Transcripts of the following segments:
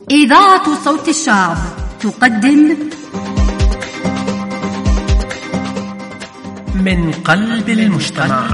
إذاعة صوت الشعب تقدم من قلب المجتمع.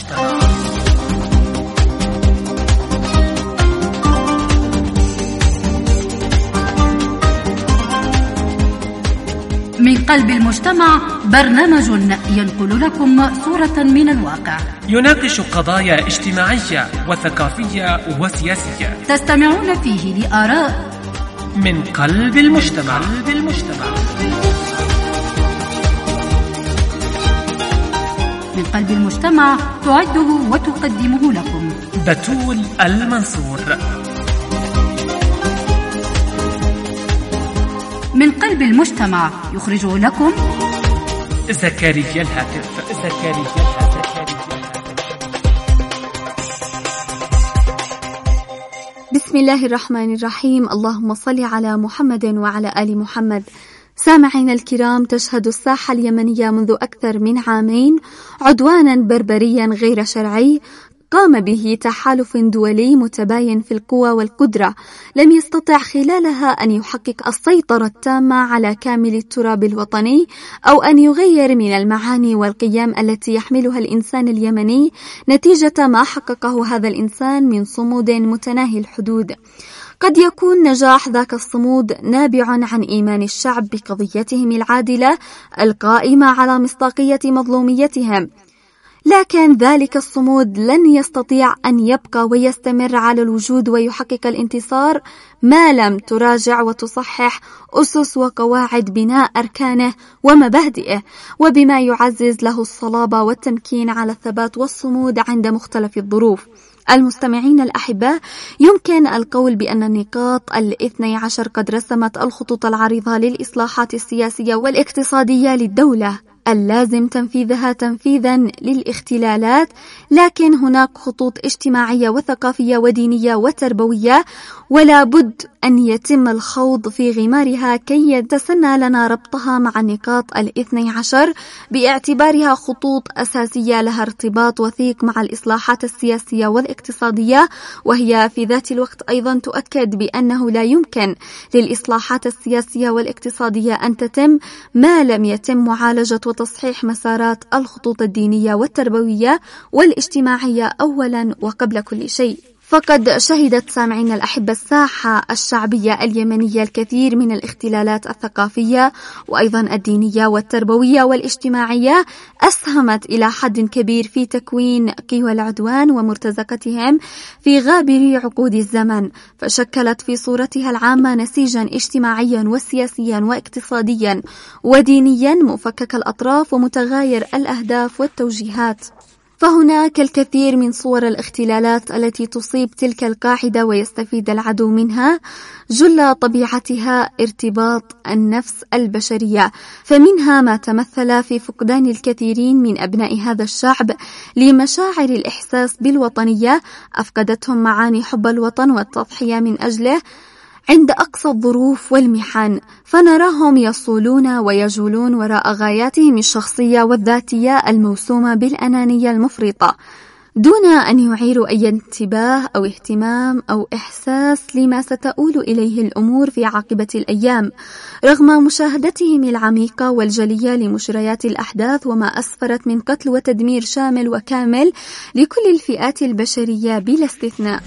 من قلب المجتمع، برنامج ينقل لكم صورة من الواقع، يناقش قضايا اجتماعية وثقافية وسياسية، تستمعون فيه لآراء من قلب المجتمع. من قلب المجتمع، تعده وتقدمه لكم بتول المنصور. من قلب المجتمع، يخرجه لكم زكريا الهاتف. بسم الله الرحمن الرحيم. اللهم صل على محمد وعلى آل محمد. سامعينا الكرام، تشهد الساحة اليمنية منذ أكثر من عامين عدوانا بربريا غير شرعي قام به تحالف دولي متباين في القوى والقدرة، لم يستطع خلالها أن يحقق السيطرة التامة على كامل التراب الوطني أو أن يغير من المعاني والقيم التي يحملها الإنسان اليمني نتيجة ما حققه هذا الإنسان من صمود متناهي الحدود. قد يكون نجاح ذاك الصمود نابع عن إيمان الشعب بقضيتهم العادلة القائمة على مصداقية مظلوميتهم، لكن ذلك الصمود لن يستطيع أن يبقى ويستمر على الوجود ويحقق الانتصار ما لم تراجع وتصحح أسس وقواعد بناء أركانه ومبادئه، وبما يعزز له الصلابة والتمكين على الثبات والصمود عند مختلف الظروف. المستمعين الأحباء، يمكن القول بأن النقاط 12 قد رسمت الخطوط العريضة للإصلاحات السياسية والاقتصادية للدولة اللازم تنفيذها تنفيذا للاختلالات، لكن هناك خطوط اجتماعية وثقافية ودينية وتربوية ولا بد أن يتم الخوض في غمارها كي يتسنى لنا ربطها مع النقاط 12 باعتبارها خطوط أساسية لها ارتباط وثيق مع الإصلاحات السياسية والاقتصادية، وهي في ذات الوقت أيضا تؤكد بأنه لا يمكن للإصلاحات السياسية والاقتصادية أن تتم ما لم يتم معالجة وتصحيح مسارات الخطوط الدينية والتربوية والاجتماعية أولا وقبل كل شيء. فقد شهدت سامعين الأحبة الساحة الشعبية اليمنية الكثير من الاختلالات الثقافية وأيضا الدينية والتربوية والاجتماعية أسهمت إلى حد كبير في تكوين قوى العدوان ومرتزقتهم في غابر عقود الزمن، فشكلت في صورتها العامة نسيجا اجتماعيا وسياسيا واقتصاديا ودينيا مفكك الأطراف ومتغاير الأهداف والتوجيهات. فهناك الكثير من صور الاختلالات التي تصيب تلك القاعدة ويستفيد العدو منها، جل طبيعتها ارتباط النفس البشرية، فمنها ما تمثل في فقدان الكثيرين من أبناء هذا الشعب لمشاعر الإحساس بالوطنية، أفقدتهم معاني حب الوطن والتضحية من أجله عند أقصى الظروف والمحن، فنراهم يصولون ويجولون وراء غاياتهم الشخصية والذاتية الموسومة بالأنانية المفرطة، دون أن يعيروا أي انتباه أو اهتمام أو إحساس لما ستؤول إليه الأمور في عاقبة الأيام، رغم مشاهدتهم العميقة والجلية لمجريات الأحداث وما أسفرت من قتل وتدمير شامل وكامل لكل الفئات البشرية بلا استثناء.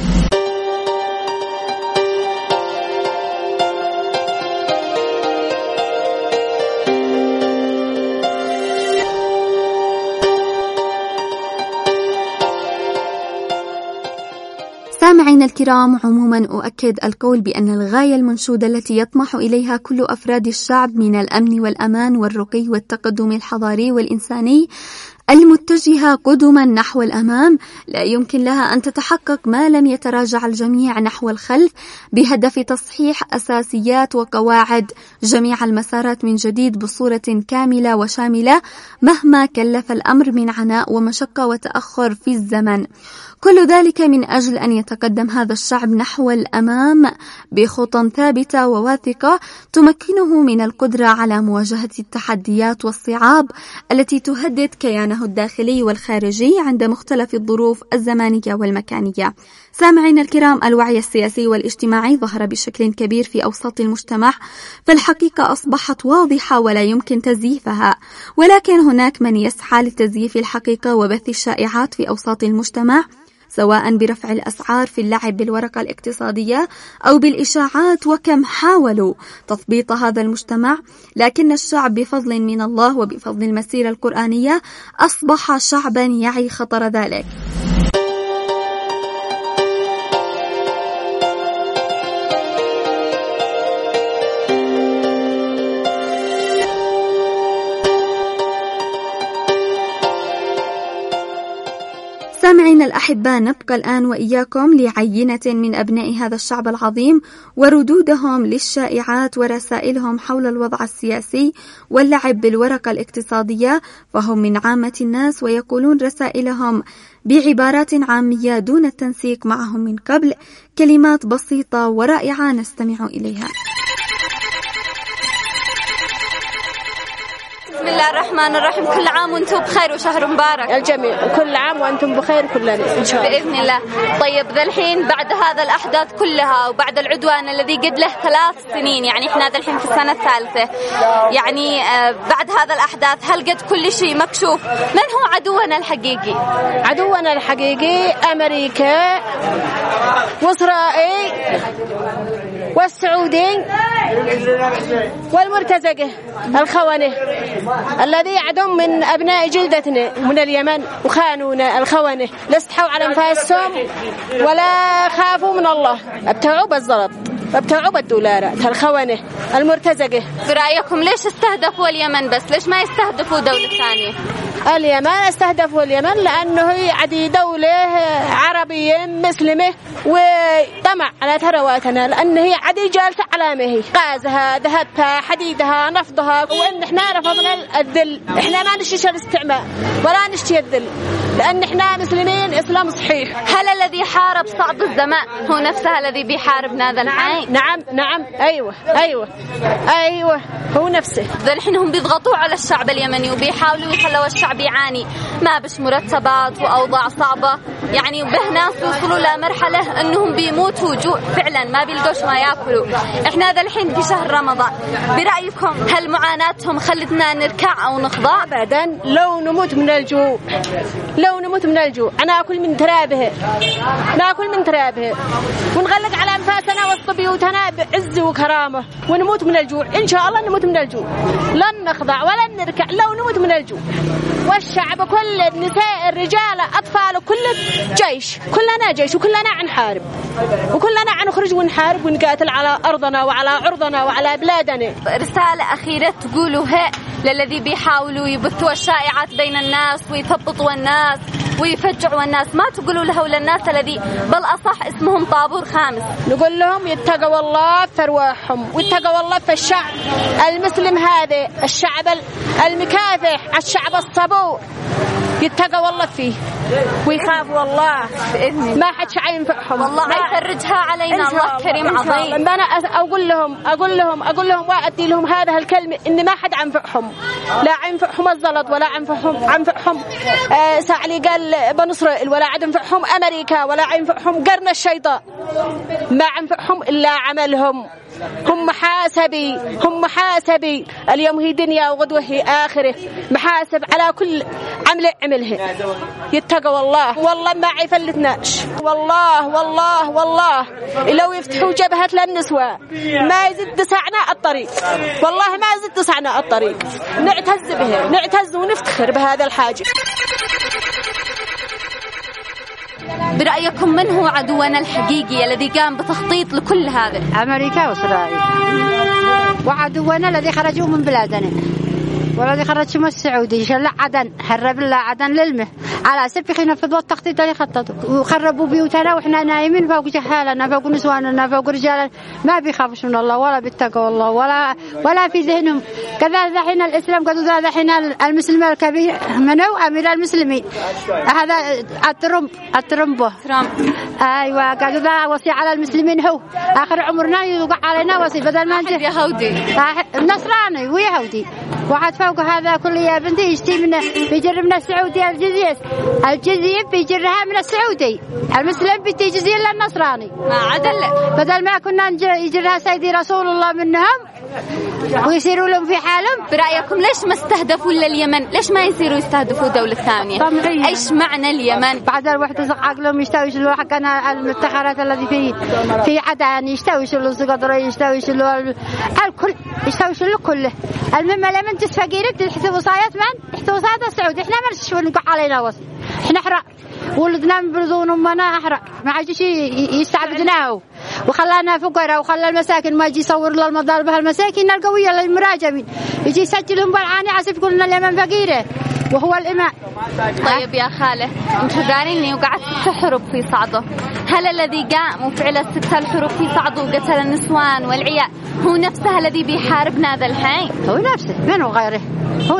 سامعين الكرام، عموما أؤكد القول بأن الغاية المنشودة التي يطمح إليها كل أفراد الشعب من الأمن والأمان والرقي والتقدم الحضاري والإنساني المتجهة قدما نحو الأمام لا يمكن لها أن تتحقق ما لم يتراجع الجميع نحو الخلف بهدف تصحيح أساسيات وقواعد جميع المسارات من جديد بصورة كاملة وشاملة، مهما كلف الأمر من عناء ومشقة وتأخر في الزمن. كل ذلك من أجل أن يتقدم هذا الشعب نحو الأمام بخطى ثابتة وواثقة تمكنه من القدرة على مواجهة التحديات والصعاب التي تهدد كيانه شأنه الداخلي والخارجي عند مختلف الظروف الزمانية والمكانية. سامعينا الكرام، الوعي السياسي والاجتماعي ظهر بشكل كبير في أوساط المجتمع، فالحقيقة أصبحت واضحة ولا يمكن تزييفها، ولكن هناك من يسعى لتزييف الحقيقة وبث الشائعات في أوساط المجتمع، سواء برفع الأسعار في اللعب بالورقة الاقتصادية أو بالإشاعات، وكم حاولوا تثبيط هذا المجتمع، لكن الشعب بفضل من الله وبفضل المسيرة القرآنية أصبح شعبا يعي خطر ذلك. سامعين الأحباء، نبقى الآن وإياكم لعينة من أبناء هذا الشعب العظيم وردودهم للشائعات ورسائلهم حول الوضع السياسي واللعب بالورقة الاقتصادية، فهم من عامة الناس ويقولون رسائلهم بعبارات عامية دون التنسيق معهم من قبل، كلمات بسيطة ورائعة نستمع إليها. بسم الله الرحمن الرحيم. كل عام وانتم بخير وشهر مبارك الجميع، كل عام وانتم بخير كلنا ان شاء الله باذن الله. طيب ذا الحين بعد هذا الاحداث كلها وبعد العدوان الذي قد له 3 سنين، يعني احنا ذا الحين في السنه الثالثه، يعني بعد هذا الاحداث هل قد كل شيء مكشوف؟ من هو عدونا الحقيقي؟ عدونا الحقيقي امريكا واسرائيل والسعودي والمرتزقه الخونه الذي يعدون من أبناء جلدتنا من اليمن وخانونا الخونة، لا استحوا على أنفاسهم ولا خافوا من الله، ابتعوا بالزلط، ابتعوا بالدولارات الخونة المرتزقة. برأيكم ليش استهدفوا اليمن بس؟ ليش ما يستهدفوا دولة ثانية؟ اليمن استهدفوا اليمن لأنه هي دولة عربية مسلمة وطمع على ثرواتنا، لأن هي عدي جالسة على ما هي غازها ذهبها حديدها نفطها، وإن إحنا رفضنا الذل، إحنا ما نشتري الاستعمار ولا نشتري الذل، لأن إحنا مسلمين إسلام صحيح. هل الذي حارب صعب الزمان هو نفسه الذي بيحاربنا ذا الحين؟ نعم أيوة هو نفسه. ذا الحين هم بيضغطوا على الشعب اليمني وبيحاولوا يخلوا الشعب يعاني، ما بش مرتبات وأوضاع صعبة، يعني به ناس وصلوا لمرحلة أنهم بيموتوا جوع فعلا، ما بيلقوش ما يأكلوا. إحنا ذا الحين في شهر رمضان، برأيكم هل معاناتهم خلتنا نركع أو نخضع؟ أبدا، لو نموت من الجوع ناكل من ترابه ونغلق على أنفاسنا وسط بيوتنا بعز وكرامة ونموت من الجوع، إن شاء الله نموت من الجوع، لن نخضع ولن نركع لو نموت من الجوع. والشعب كل النساء الرجال أطفال كل جيش، كلنا جيش وكلنا عنحارب وكلنا عنخرج ونحارب ونقاتل على أرضنا وعلى عرضنا وعلى بلادنا. رسالة أخيرة تقولوها للذي بيحاولوا يبثوا الشائعات بين الناس ويثبطوا الناس ويفجعوا الناس، ما تقولوا له وللناس الذي بل أصح اسمهم طابور خامس؟ نقول لهم يتقوا الله في أرواحهم ويتقوا الله في الشعب المسلم هذا، الشعب المكافح، الشعب الصبور، يتقوا الله فيه ويخافوا الله بإذن ما حد شيء ينفعهم، والله يفرجها علينا الله كريم عظيم. أنا أقول لهم وأدي لهم هذا الكلمة إن ما حد عنفعهم، لا عنفعهم الزلط ولا عنفعهم سعلي قال بنو إسرائيل، ولا عنفعهم أمريكا، ولا عنفعهم قرن الشيطان، ما عنفعهم إلا عملهم. هم محاسبي اليوم هي دنيا وغدوة هي آخرة، محاسب على كل عمله عملها. يتقوا الله والله ما يفلتناش، والله لو يفتحوا جبهة للنسوة ما يزيد دسعنا الطريق، والله ما يزيد دسعنا الطريق، نعتز بها، نعتز ونفتخر بهذا الحاجة. برأيكم من هو عدونا الحقيقي الذي قام بتخطيط لكل هذا؟ أمريكا وإسرائيل، وعدونا الذي خرجوا من بلادنا والذي خرجوا من السعودية، شلع عدن، هرب الله عدن للمه، على سبيل ينفذوا التخطيط اللي خططوا وخربوا بيوتنا وإحنا نايمين فوق جهالنا فوق نسواننا فوق رجالنا ما بيخافوش من الله ولا بيتقوا الله ولا في ذهنهم. كذا ذحين الإسلام قالوا ذحين المسلم الكبير منو أمير المسلمين هذا الترمب أيوة قالوا ذا وصي على المسلمين هو آخر عمرنا يوقع علينا وصي بدل ما نجي يهودي نصراني ويهودي واحد فوق هذا كل يا بنتي يشتي من بيجر من السعودية الجزية بيجرها من السعودي المسلم بيجي جزية للنصراني ما عدل بدل ما كنا يجرها سيدي رسول الله منهم ويصيروا لهم في حالهم. برأيكم ليش ما استهدفوا لليمن؟ ليش ما يصيروا يستهدفوا دولة ثانية؟ طبيعي. ايش معنى اليمن؟ بعد الوقت عقلهم يشتوي حقنا المفتخرات التي في عدن يشتوي الصقدرة يشتوي الكل يشتوي كله. المهم اليمن تسفقير تحسبوا صايات من يحسبوا صايات السعودي احنا ما نشوف نقع علينا وصي احنا احرق ولدنا مبرزون امنا احرق ما عاد شيء يستعبدناه وخلانا فقراء وخلى المساكن ما يجي يصور لنا المضارب هالمساكين القويه المراجمين يجي يسجلهم بالعاني عسف يقولون اليمن فقيره وهو الإماء. طيب يا خالة انتوا دارين اني وقعت 6 حروب في صعده، هل الذي قام وفعل 6 الحروب في صعده وقتل النسوان والعيال هو نفسه الذي بيحاربنا ذا الحين؟ هو نفسه من هو غيره؟ هو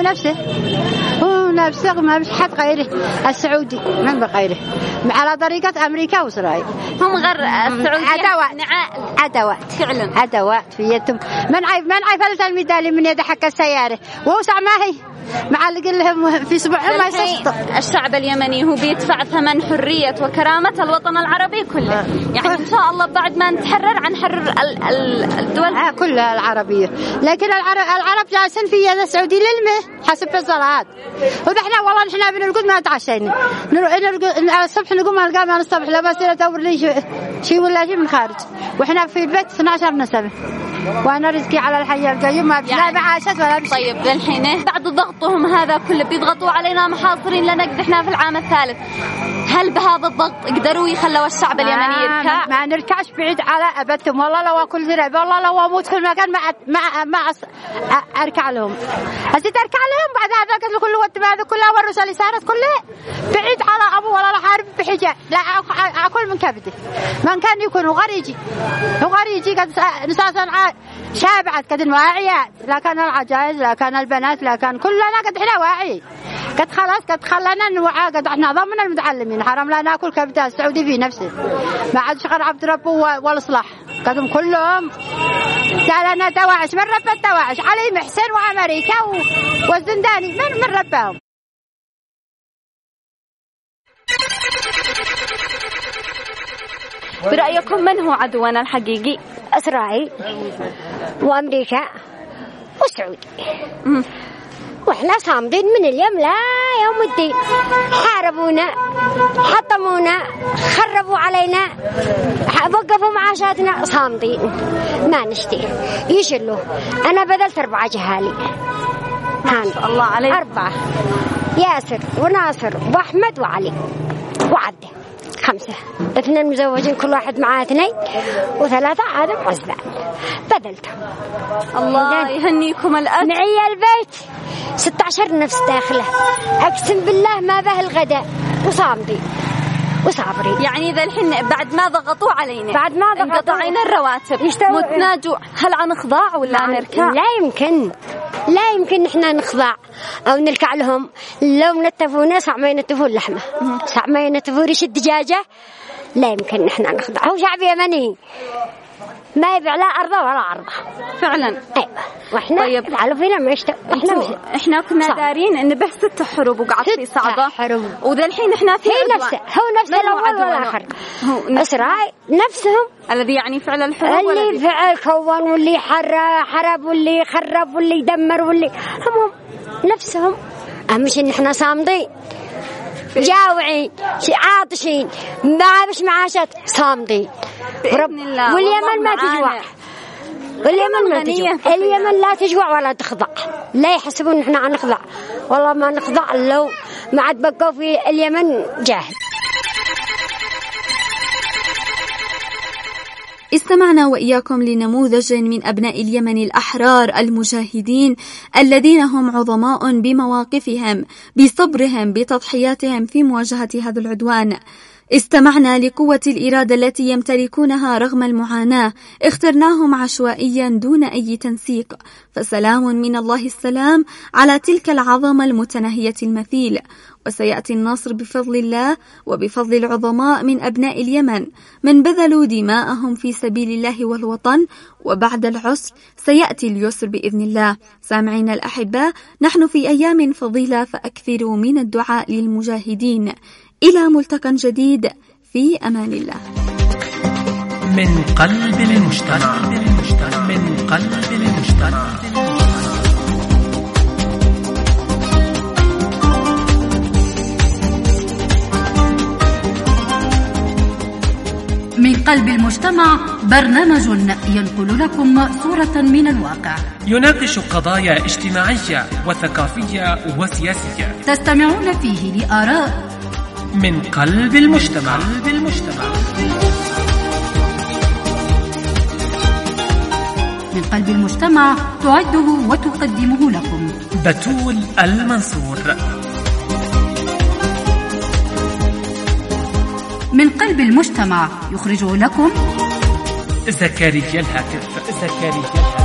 نفسه ما مش حد غيره. السعودي من بغيره على طريقة أمريكا وإسرائيل هم غير السعودية أدوات فعلا أدوات في يدهم. من عيفلت الميدالية من يد حق السيارة ووسع ما هي معلق لهم في صبعهم ما يسقطوا. الشعب اليمني هو بيدفع ثمن حرية وكرامة الوطن العربي كله. يعني إن شاء الله بعد ما نتحرر عنحرر الدول كلها العربية. لكن العرب جالسين في يد السعودي للمه حسب الصلاة. وإحنا والله إحنا بنرقد ما تعشينا الصبح نقوم نلقى من الصبح لا بس ندور لي شيء ولا شيء من خارج وإحنا في البيت 12 نسبة وأنا رزقي على الحي القيوم ما يعني بعاشت ولا بشيء. طيب للحين بعد ضغطهم هذا كله بيضغطوا علينا محاصرين لنا احنا في العام الثالث، هل بهذا الضغط قدروا يخلوا الشعب اليمني يركع؟ ما نركعش بعيد على أبدهم والله لو أكل زرع والله لو أموت في المكان ما أركع لهم. أزيد أركع لهم بعد هذا قتل كله والتماذج كلها والرسل اللي صارت كلها بعيد على أبو ولا حارب بحجة لا أكل من كبده. من كان يكون وغريجي قد نساسا شابعت قد الواعيات لا كان العجائز لا كان البنات لا كان كلنا قد احنا واعي قد خلاص قد خلنا نوعى قد احنا ضمن المتعلمين حرام لا ناكل كبده السعودي في نفسه ما عادش غير عبد ربه والاصلاح قدهم كلهم جالنا تواعش من رب التواعش علي محسن وامريكا والزنداني من ربهم. برأيكم من هو عدونا الحقيقي؟ إسرائيل وأمريكا والسعودي. وإحنا صامدين من اليوم لا يوم الدين. حاربونا حطمونا خربوا علينا وقفوا معاشاتنا صامدين ما نشتي يشلوا. أنا بذلت 4 جهالي الله عليك 4 ياسر وناصر وأحمد وعلي وعدي 5 2 مزوجين كل واحد معاه 2 و3 عادم عزبان بذلتهم. الله يهنيكم الأجر. معي البيت 16 نفس داخله أقسم بالله ما به الغداء وصامدين وصابرين. يعني ذا الحين بعد ما ضغطوا علينا بعد ما ضغطوا انقطعنا الرواتب متنا جوع هل نخضع ولا نركع؟ لا يمكن نحن نخضع أو نركع لهم. لو نتفونا صع ما ينتفون اللحمة صع ما ينتفون ريش الدجاجة لا يمكن نحن نخضع. هو شعب يمني ما يبيع لا أرضه ولا عرضه فعلا. أيوة. وإحنا طيب تعالوا فينا ما يشتغل إحنا كنا دارين إن به 6 حروب وقعت في صعدة وذا الحين إحنا في هو نفسه الأول والآخر إسرائيل نفسهم الذي يعني فعل الحروب اللي فعل كون واللي حرب واللي خرب واللي دمر واللي هم نفسهم. أهم شيء إحنا صامدين جاوعين عاطشين ما بش معاشات صامدين واليمن ما تجوع اليمن لا تجوع ولا تخضع. لا يحسبون إحنا عن نخضع والله ما نخضع لو ما عاد بقوا في اليمن جاهل. استمعنا وإياكم لنموذج من أبناء اليمن الأحرار المجاهدين الذين هم عظماء بمواقفهم، بصبرهم، بتضحياتهم في مواجهة هذا العدوان. استمعنا لقوة الإرادة التي يمتلكونها رغم المعاناة. اخترناهم عشوائيا دون أي تنسيق، فسلام من الله السلام على تلك العظمة المتناهية المثيل. وسيأتي النصر بفضل الله وبفضل العظماء من أبناء اليمن من بذلوا دماءهم في سبيل الله والوطن، وبعد العسر سيأتي اليسر بإذن الله. سامعين الأحباء، نحن في أيام فضيلة، فأكثروا من الدعاء للمجاهدين. إلى ملتقى جديد، في أمان الله. من قلب المجتمع، من قلب المجتمع. من قلب المجتمع، برنامج ينقل لكم صورة من الواقع، يناقش قضايا اجتماعية وثقافية وسياسية، تستمعون فيه لآراء من قلب المجتمع. من قلب المجتمع، تعده وتقدمه لكم بتول المنصور. من قلب المجتمع، يخرجه لكم زكريا الهاتف.